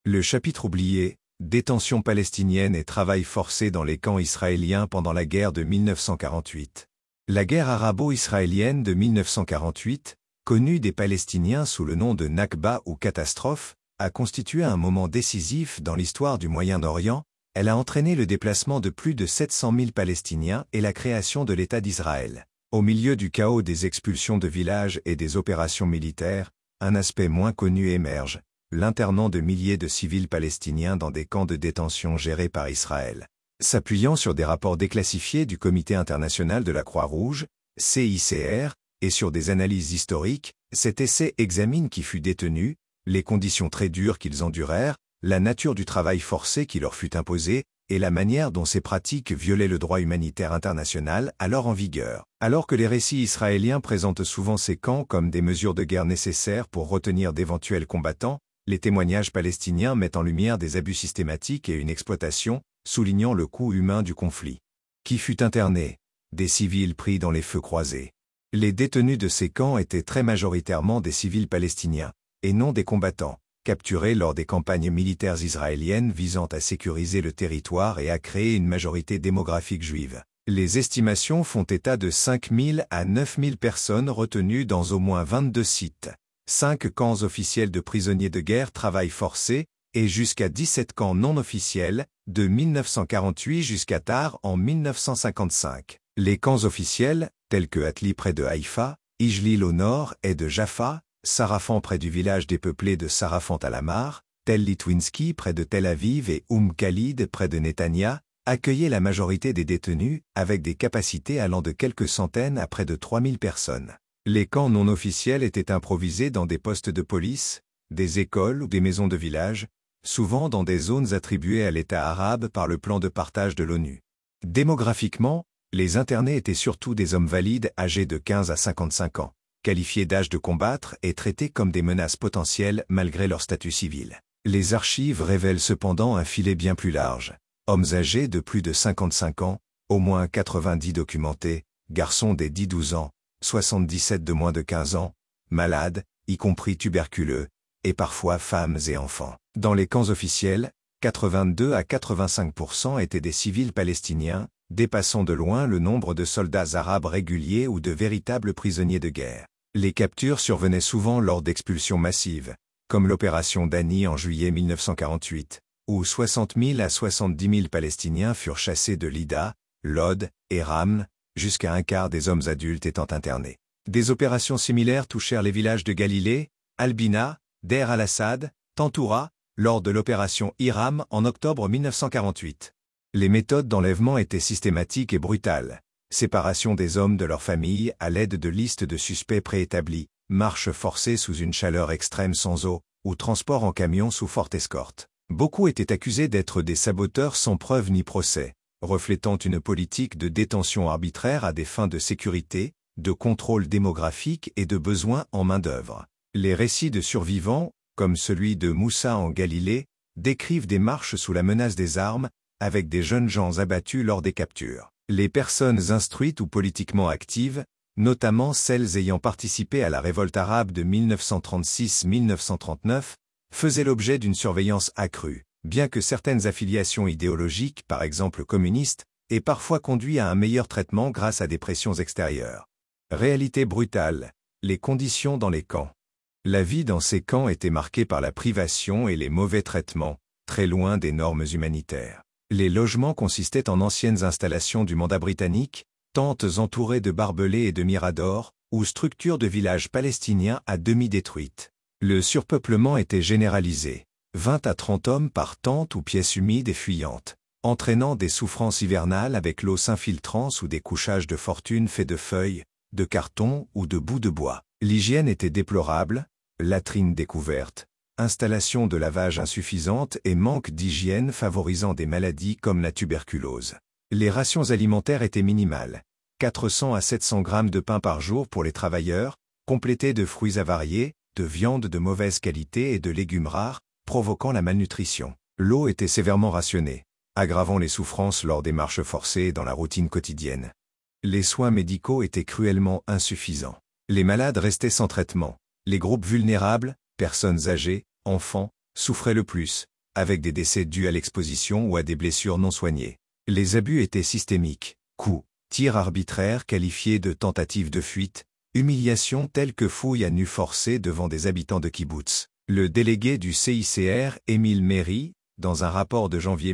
Le chapitre oublié, détention palestinienne et travail forcé dans les camps israéliens pendant la guerre de 1948. La guerre arabo-israélienne de 1948, connue des Palestiniens sous le nom de Nakba ou catastrophe, a constitué un moment décisif dans l'histoire du Moyen-Orient. Elle a entraîné le déplacement de plus de 700 000 Palestiniens et la création de l'État d'Israël. Au milieu du chaos des expulsions de villages et des opérations militaires, un aspect moins connu émerge, l'internat de milliers de civils palestiniens dans des camps de détention gérés par Israël. S'appuyant sur des rapports déclassifiés du Comité international de la Croix-Rouge, CICR, et sur des analyses historiques, cet essai examine qui fut détenu, les conditions très dures qu'ils endurèrent, la nature du travail forcé qui leur fut imposé, et la manière dont ces pratiques violaient le droit humanitaire international alors en vigueur. Alors que les récits israéliens présentent souvent ces camps comme des mesures de guerre nécessaires pour retenir d'éventuels combattants, les témoignages palestiniens mettent en lumière des abus systématiques et une exploitation, soulignant le coût humain du conflit. Qui fut interné? Des civils pris dans les feux croisés. Les détenus de ces camps étaient très majoritairement des civils palestiniens, et non des combattants, capturés lors des campagnes militaires israéliennes visant à sécuriser le territoire et à créer une majorité démographique juive. Les estimations font état de 5 000 à 9 000 personnes retenues dans au moins 22 sites, 5 camps officiels de prisonniers de guerre travail forcé, et jusqu'à 17 camps non officiels, de 1948 jusqu'à tard en 1955. Les camps officiels, tels que Atli près de Haïfa, Ijlil au nord et de Jaffa, Sarafan près du village dépeuplé de Sarafan-Talamar, Tel Litwinski près de Tel Aviv et Khalid près de Netanya, accueillaient la majorité des détenus, avec des capacités allant de quelques centaines à près de 3000 personnes. Les camps non officiels étaient improvisés dans des postes de police, des écoles ou des maisons de village, souvent dans des zones attribuées à l'État arabe par le plan de partage de l'ONU. Démographiquement, les internés étaient surtout des hommes valides âgés de 15 à 55 ans, qualifiés d'âge de combattre et traités comme des menaces potentielles malgré leur statut civil. Les archives révèlent cependant un filet bien plus large. Hommes âgés de plus de 55 ans, au moins 90 documentés, garçons des 10-12 ans, 77 de moins de 15 ans, malades, y compris tuberculeux, et parfois femmes et enfants. Dans les camps officiels, 82 à 85% étaient des civils palestiniens, dépassant de loin le nombre de soldats arabes réguliers ou de véritables prisonniers de guerre. Les captures survenaient souvent lors d'expulsions massives, comme l'opération Dani en juillet 1948, où 60 000 à 70 000 Palestiniens furent chassés de Lida, Lod et Raml, jusqu'à un quart des hommes adultes étant internés. Des opérations similaires touchèrent les villages de Galilée, Albina, Deir al-Assad, Tantoura, lors de l'opération Hiram en octobre 1948. Les méthodes d'enlèvement étaient systématiques et brutales. Séparation des hommes de leurs familles à l'aide de listes de suspects préétablis, marche forcée sous une chaleur extrême sans eau, ou transport en camion sous forte escorte. Beaucoup étaient accusés d'être des saboteurs sans preuve ni procès, reflétant une politique de détention arbitraire à des fins de sécurité, de contrôle démographique et de besoin en main-d'œuvre. Les récits de survivants, comme celui de Moussa en Galilée, décrivent des marches sous la menace des armes, avec des jeunes gens abattus lors des captures. Les personnes instruites ou politiquement actives, notamment celles ayant participé à la révolte arabe de 1936-1939, faisaient l'objet d'une surveillance accrue, bien que certaines affiliations idéologiques, par exemple communistes, aient parfois conduit à un meilleur traitement grâce à des pressions extérieures. Réalité brutale, les conditions dans les camps. La vie dans ces camps était marquée par la privation et les mauvais traitements, très loin des normes humanitaires. Les logements consistaient en anciennes installations du mandat britannique, tentes entourées de barbelés et de miradors, ou structures de villages palestiniens à demi détruites. Le surpeuplement était généralisé, 20 à 30 hommes par tente ou pièce humide et fuyante, entraînant des souffrances hivernales avec l'eau s'infiltrant sous des couchages de fortune faits de feuilles, de carton ou de bouts de bois. L'hygiène était déplorable, latrines découvertes, installation de lavage insuffisante et manque d'hygiène favorisant des maladies comme la tuberculose. Les rations alimentaires étaient minimales, 400 à 700 grammes de pain par jour pour les travailleurs, complétés de fruits avariés, de viande de mauvaise qualité et de légumes rares, provoquant la malnutrition. L'eau était sévèrement rationnée, aggravant les souffrances lors des marches forcées dans la routine quotidienne. Les soins médicaux étaient cruellement insuffisants. Les malades restaient sans traitement. Les groupes vulnérables, personnes âgées, enfants, souffraient le plus, avec des décès dus à l'exposition ou à des blessures non soignées. Les abus étaient systémiques: coups, tirs arbitraires qualifiés de tentatives de fuite, humiliations telles que fouilles à nu forcées devant des habitants de kibbutz. Le délégué du CICR, Émile Méry, dans un rapport de janvier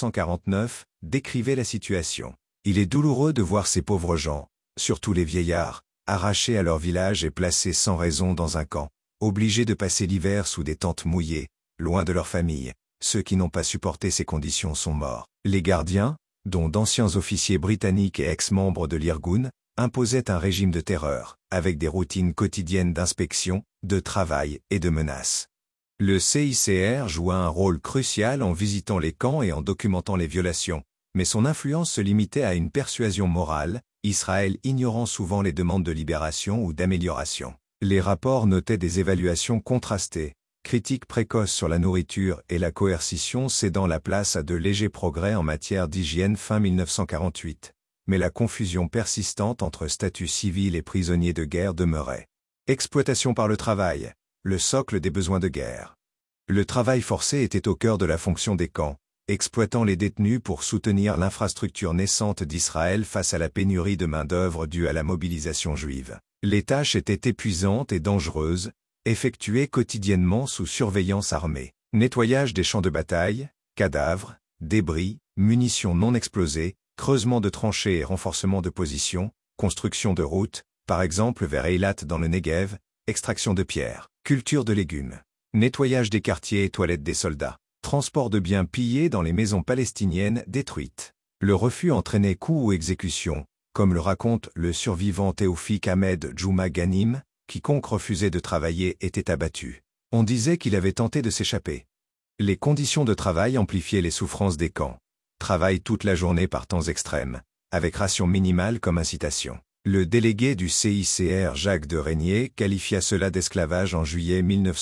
1949, décrivait la situation. Il est douloureux de voir ces pauvres gens, surtout les vieillards, arrachés à leur village et placés sans raison dans un camp, obligés de passer l'hiver sous des tentes mouillées, loin de leur famille. Ceux qui n'ont pas supporté ces conditions sont morts. Les gardiens, dont d'anciens officiers britanniques et ex-membres de l'Irgun, imposaient un régime de terreur, avec des routines quotidiennes d'inspection, de travail et de menaces. Le CICR joua un rôle crucial en visitant les camps et en documentant les violations, mais son influence se limitait à une persuasion morale, Israël ignorant souvent les demandes de libération ou d'amélioration. Les rapports notaient des évaluations contrastées, critiques précoces sur la nourriture et la coercition cédant la place à de légers progrès en matière d'hygiène fin 1948. Mais la confusion persistante entre statut civil et prisonniers de guerre demeurait. Exploitation par le travail, le socle des besoins de guerre. Le travail forcé était au cœur de la fonction des camps, exploitant les détenus pour soutenir l'infrastructure naissante d'Israël face à la pénurie de main-d'œuvre due à la mobilisation juive. Les tâches étaient épuisantes et dangereuses, effectuées quotidiennement sous surveillance armée. Nettoyage des champs de bataille, cadavres, débris, munitions non explosées, creusement de tranchées et renforcement de positions, construction de routes, par exemple vers Eilat dans le Negev, extraction de pierres, culture de légumes, nettoyage des quartiers et toilettes des soldats, transport de biens pillés dans les maisons palestiniennes détruites. Le refus entraînait coups ou exécutions, comme le raconte le survivant Théophik Ahmed Djouma Ghanim, quiconque refusait de travailler était abattu. On disait qu'il avait tenté de s'échapper. Les conditions de travail amplifiaient les souffrances des camps. Travail toute la journée par temps extrêmes, avec ration minimale comme incitation. Le délégué du CICR Jacques de Régnier qualifia cela d'esclavage en juillet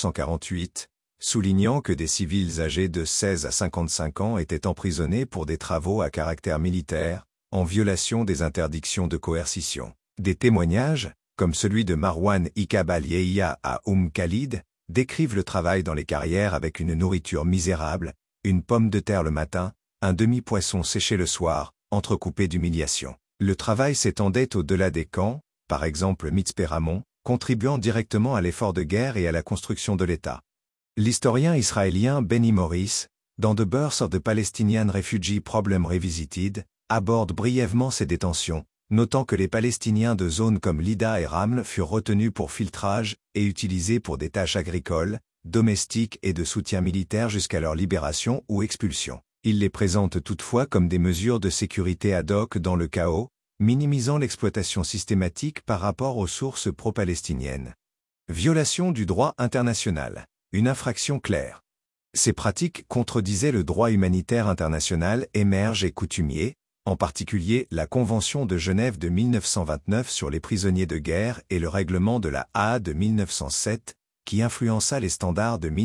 1948, soulignant que des civils âgés de 16 à 55 ans étaient emprisonnés pour des travaux à caractère militaire, en violation des interdictions de coercition. Des témoignages, comme celui de Marwan Ikabal Yehiya à Khalid, décrivent le travail dans les carrières avec une nourriture misérable, une pomme de terre le matin, un demi-poisson séché le soir, entrecoupé d'humiliations. Le travail s'étendait au-delà des camps, par exemple Mitzpeh-Ramon, contribuant directement à l'effort de guerre et à la construction de l'État. L'historien israélien Benny Morris, dans The Birth of the Palestinian Refugee Problem Revisited, aborde brièvement ces détentions, notant que les Palestiniens de zones comme Lida et Ramle furent retenus pour filtrage et utilisés pour des tâches agricoles, domestiques et de soutien militaire jusqu'à leur libération ou expulsion. Il les présente toutefois comme des mesures de sécurité ad hoc dans le chaos, minimisant l'exploitation systématique par rapport aux sources pro-palestiniennes. Violation du droit international. Une infraction claire. Ces pratiques contredisaient le droit humanitaire international émerge et coutumier, en particulier la Convention de Genève de 1929 sur les prisonniers de guerre et le règlement de la Haye de 1907, qui influença les standards de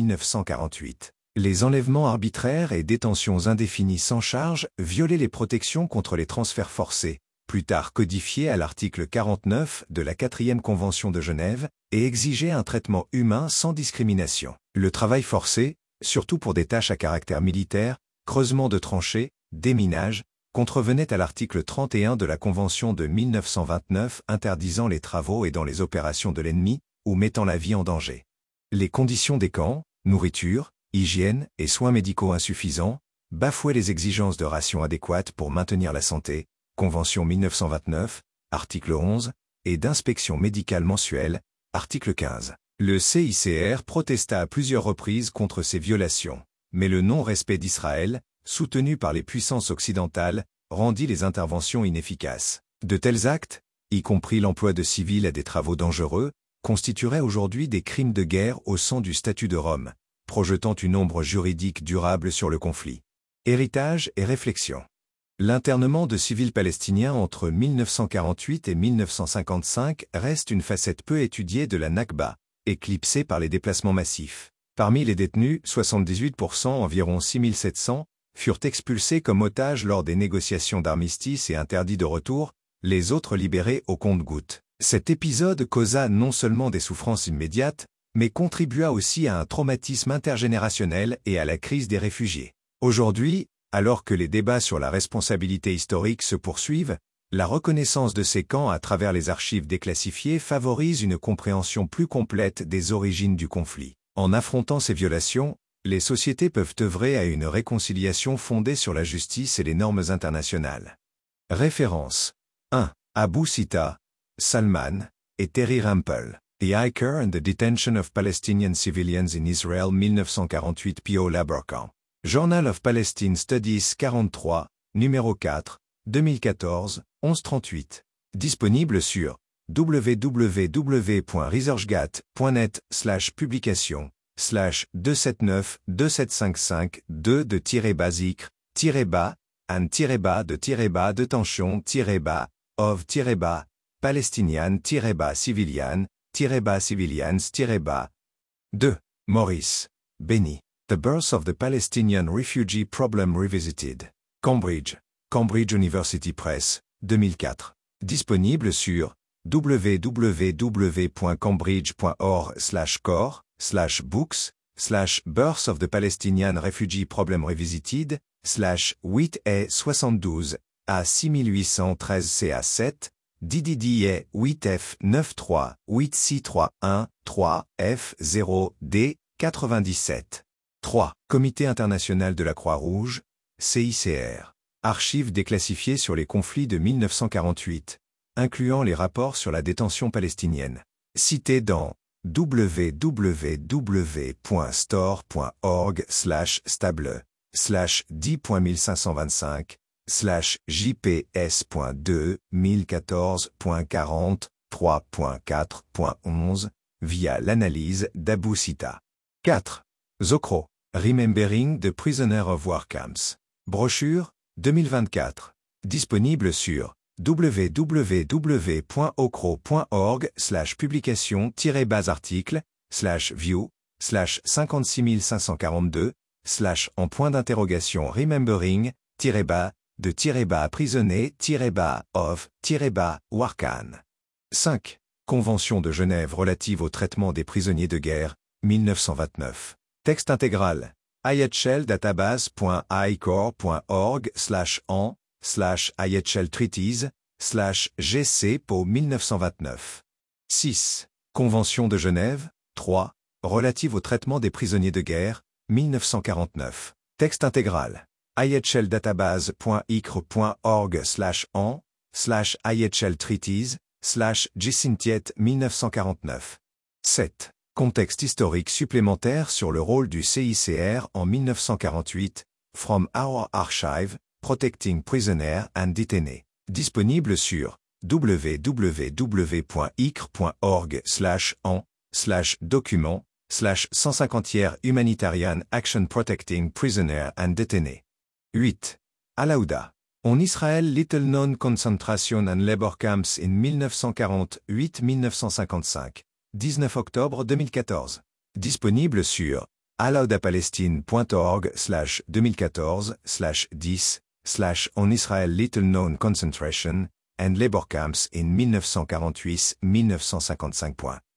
1948. Les enlèvements arbitraires et détentions indéfinies sans charge violaient les protections contre les transferts forcés, plus tard codifiées à l'article 49 de la 4e Convention de Genève, et exigeaient un traitement humain sans discrimination. Le travail forcé, surtout pour des tâches à caractère militaire, creusement de tranchées, déminage, contrevenait à l'article 31 de la Convention de 1929 interdisant les travaux et dans les opérations de l'ennemi, ou mettant la vie en danger. Les conditions des camps, nourriture, hygiène et soins médicaux insuffisants, bafouaient les exigences de ration adéquates pour maintenir la santé, Convention 1929, article 11, et d'inspection médicale mensuelle, article 15. Le CICR protesta à plusieurs reprises contre ces violations, mais le non-respect d'Israël, soutenu par les puissances occidentales, rendit les interventions inefficaces. De tels actes, y compris l'emploi de civils à des travaux dangereux, constitueraient aujourd'hui des crimes de guerre au sein du statut de Rome, projetant une ombre juridique durable sur le conflit. Héritage et réflexion. L'internement de civils palestiniens entre 1948 et 1955 reste une facette peu étudiée de la Nakba, éclipsée par les déplacements massifs. Parmi les détenus, 78%, environ 6700, furent expulsés comme otages lors des négociations d'armistice et interdits de retour, les autres libérés au compte-gouttes. Cet épisode causa non seulement des souffrances immédiates, mais contribua aussi à un traumatisme intergénérationnel et à la crise des réfugiés. Aujourd'hui, alors que les débats sur la responsabilité historique se poursuivent, la reconnaissance de ces camps à travers les archives déclassifiées favorise une compréhension plus complète des origines du conflit. En affrontant ces violations, les sociétés peuvent œuvrer à une réconciliation fondée sur la justice et les normes internationales. Références 1. Abou Sita, Salman et Terry Rampel. The Hiker and the Detention of Palestinian Civilians in Israel 1948 P.O. Laborcamp. Journal of Palestine Studies 43, numéro 4, 2014, 1138. Disponible sur www.researchgate.net/publication/279-275-2-de-zikr-an-de-tension-of-palestinian-civilian 2. Morris, Benny. The Birth of the Palestinian Refugee Problem Revisited. Cambridge. Cambridge University Press, 2004. Disponible sur www.cambridge.org/core/books/Birth of the Palestinian Refugee Problem Revisited, /8E72, A6813 CA7, DDDA 8F93, 8C31, 3, F0, D, 97. 3. Comité international de la Croix-Rouge, CICR. Archives déclassifiées sur les conflits de 1948, incluant les rapports sur la détention palestinienne. Cité dans www.store.org/stable/10.1525/JPS.2 1014.40.3.4.11 via l'analyse d'Abou Sita. 4. Zokro, Remembering the Prisoner of War Camps. Brochure, 2024. Disponible sur www.ocro.org/publication-56642/en-prisonnier-of-warcan. 5. Convention de Genève relative au traitement des prisonniers de guerre, 1929. Texte intégral. ihldatabase.icore.org/en/IHL Treaties/GC Po 1929. 6. Convention de Genève, 3, relative au traitement des prisonniers de guerre, 1949. Texte intégral. ihldatabase.icre.org/en/IHL Treaties/GCNTIET 1949. 7. Contexte historique supplémentaire sur le rôle du CICR en 1948, From Our Archive, Protecting Prisoner and Detainee. Disponible sur www.icre.org/en/document/150e Humanitarian Action Protecting Prisoner and Detainee. 8. Alaouda. On Israel Little Known Concentration and Labor Camps in 1948-1955. 19 octobre 2014. Disponible sur alaoudaPalestine.org/2014/10/On Israel Little Known Concentration and Labor Camps in 1948-1955.